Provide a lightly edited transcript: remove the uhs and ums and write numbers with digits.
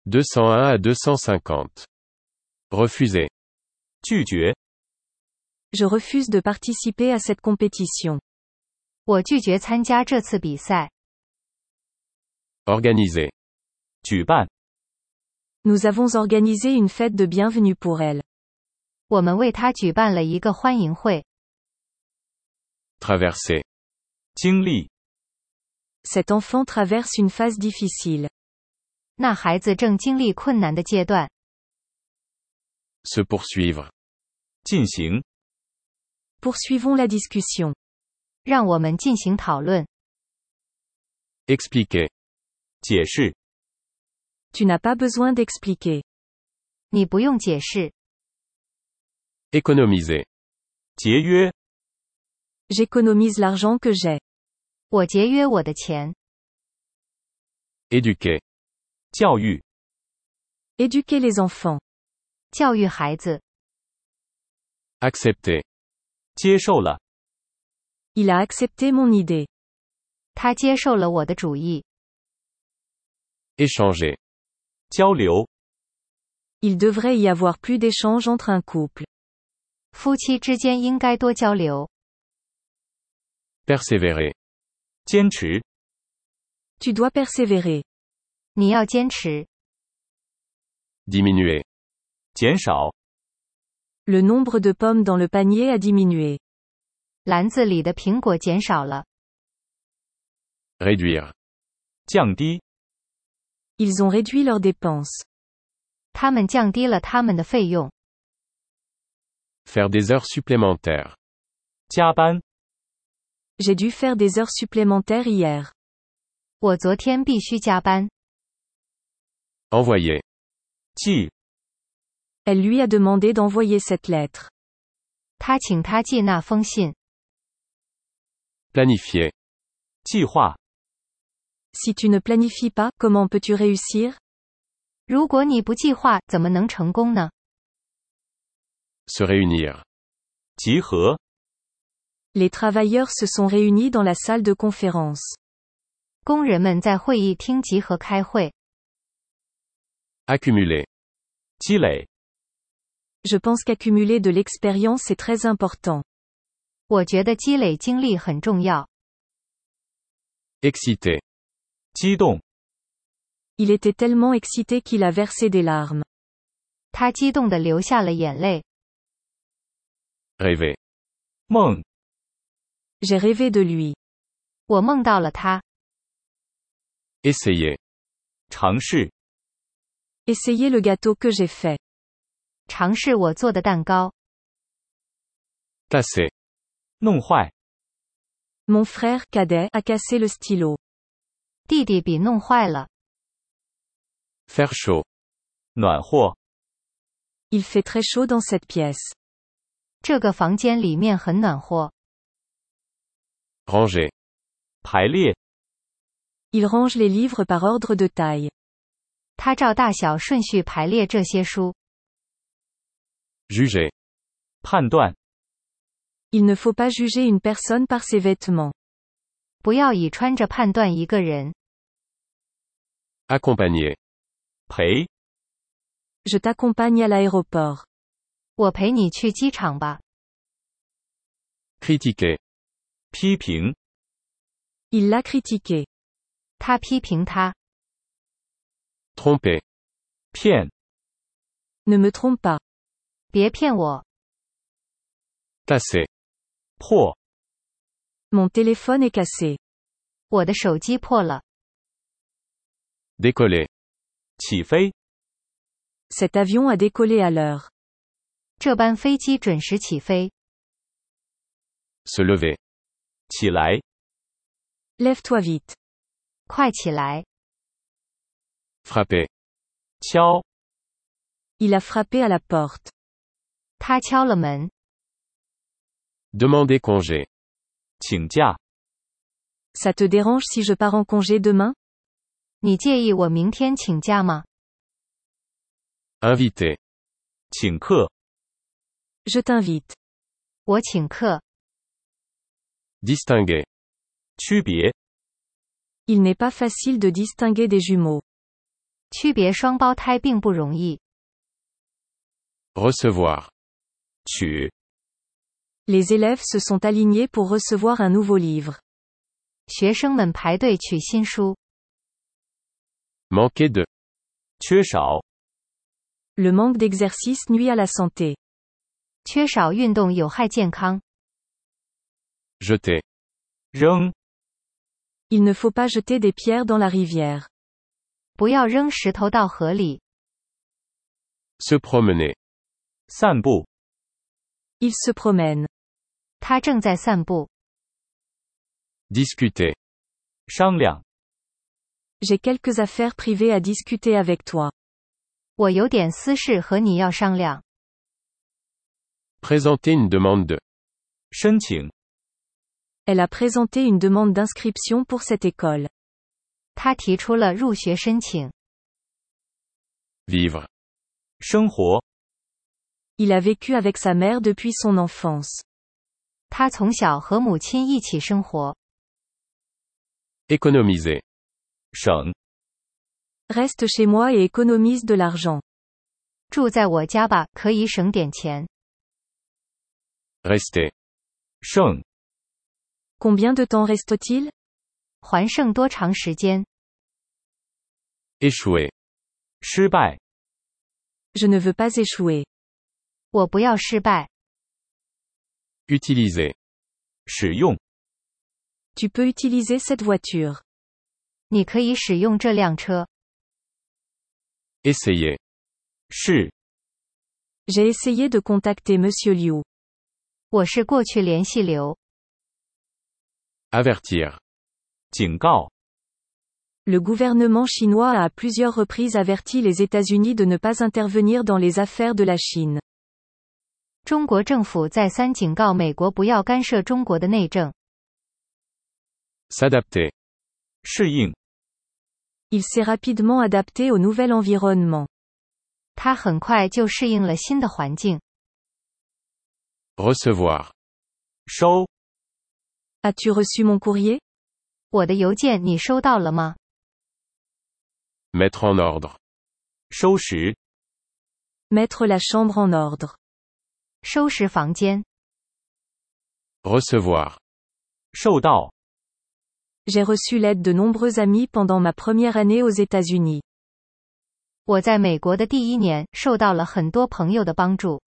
201 à 250. Refuser. 拒绝， Je refuse de participer à cette compétition. 我拒绝参加这次比赛。 Organiser. 举办， Nous avons organisé une fête de bienvenue pour elle. 我们为她举办了一个欢迎会。 Traverser. 经历， Cet enfant traverse une phase difficile. 那孩子正经历困难的阶段。 Se poursuivre. 进行， Poursuivons la discussion. 让我们进行讨论。 Expliquer. 解释， Tu n'as pas besoin d'expliquer. 你不用解释。 Économiser. 节约， J'économise l'argent que j'ai. 我节约我的钱。 Éduquer. 教育， Éduquer les enfants. 教育孩子。 Accepter. 接受了， Il a accepté mon idée. 他接受了我的主意。 Échanger. 交流， Il devrait y avoir plus d'échanges entre un couple. 夫妻之间应该多交流。 Persévérer. 坚持， Tu dois persévérer. 你要坚持。 Diminuer. 减少， Le nombre de pommes dans le panier a diminué. 篮子里的苹果减少了。 Réduire. 降低， Ils ont réduit leurs dépenses. 他们降低了他们的费用。 Faire des heures supplémentaires. 加班， J'ai dû faire des heures supplémentaires hier. 我昨天必须加班。 Envoyer. 寄， Elle lui a demandé d'envoyer cette lettre. 他请他寄那封信。 Planifier. 计划， Si tu ne planifies pas, comment peux-tu réussir? 如果你不计划，怎么能成功呢？ Se réunir. 集合， Les travailleurs se sont réunis dans la salle de conférence. 工人们在会议厅集合开会。 Accumuler. 积累， Je pense qu'accumuler de l'expérience est très important. 我觉得积累经历很重要。 Exciter. 激动， Il était tellement excité qu'il a versé des larmes. 他激动地流下了眼泪。 Rêver. 梦， J'ai rêvé de lui. 我梦到了他。 Essayer. 尝试， Essayez le gâteau que j'ai fait. 尝试我做的蛋糕。 Casser. 弄坏， Mon frère cadet a cassé le stylo. 弟弟笔弄坏了。 Faire chaud. 暖和， Il fait très chaud dans cette pièce. 这个房间里面很暖和。 Ranger. 排列， Il range les livres par ordre de taille. 他照大小顺序排列这些书。 Juger. 判断， Il ne faut pas juger une personne par ses vêtements. 不要以穿着判断一个人。 Accompagner. 陪， Je t'accompagne à l'aéroport. 我陪你去机场吧。 Critiquer. 批评， Il l'a critiqué. 他批评他。 Tromper. 骗， Ne me trompe pas. 别骗我。 Casser. 破， Mon téléphone est cassé. 我的手机破了。 Décoller. 起飞， Cet avion a décollé à l'heure. 这班飞机准时起飞。 Se lever. 起来， Lève-toi vite. 快起来。 Frapper. 敲， Il a frappé à la porte. 他敲了门。 Demander congé. 请假， Ça te dérange si je pars en congé demain? 你介意我明天请假吗？ Inviter. 请客， Je t'invite. 我请客。 Distinguer. 区别， Il n'est pas facile de distinguer des jumeaux. 区别双胞胎并不容易。 Recevoir. 取， Les élèves se sont alignés pour recevoir un nouveau livre. 学生们排队取新书。 Manquer de. 缺少， Le manque d'exercice nuit à la santé. 缺少运动有害健康。 Jeter. 扔， Il ne faut pas jeter des pierres dans la rivière. 不要扔石头到河里。 Se promener. 散步， Il se promène. 他正在散步。 Discuter. 商量， J'ai quelques affaires privées à discuter avec toi. 我有点私事和你要商量。 Présenter une demande de. 申请， Elle a présenté une demande d'inscription pour cette école. 他提出了入学申请。 Vivre. 生活， Il a vécu avec sa mère depuis son enfance. 他从小和母亲一起生活。 Économiser. 省， Reste chez moi et économise de l'argent. 住在我家吧，可以省点钱。 Rester. 剩， Combien de temps reste-t-il? 还剩多长时间？ Échouer. 失败， Je ne veux pas échouer. 我不要失败。 Utiliser. 使用， Tu peux utiliser cette voiture. 你可以使用这辆车。 Essayer. 是， J'ai essayé de contacter Monsieur Liu. 我是过去联系流。 Avertir. 警告， Le gouvernement chinois a à plusieurs reprises averti les États-Unis de ne pas intervenir dans les affaires de la Chine. 中国政府再三警告美国不要干涉中国的内政。 S'adapter. 适应， Il s'est rapidement adapté au nouvel environnement. 他很快就适应了新的环境。 Recevoir. 收， As-tu reçu mon courrier? 我的邮件你收到了吗？ Mettre en ordre. 收拾， Mettre la chambre en ordre. 收拾房间。 Recevoir. 受到， J'ai reçu l'aide de nombreux amis pendant ma première année aux États-Unis. 我在美国的第1年受到了很多朋友的帮助。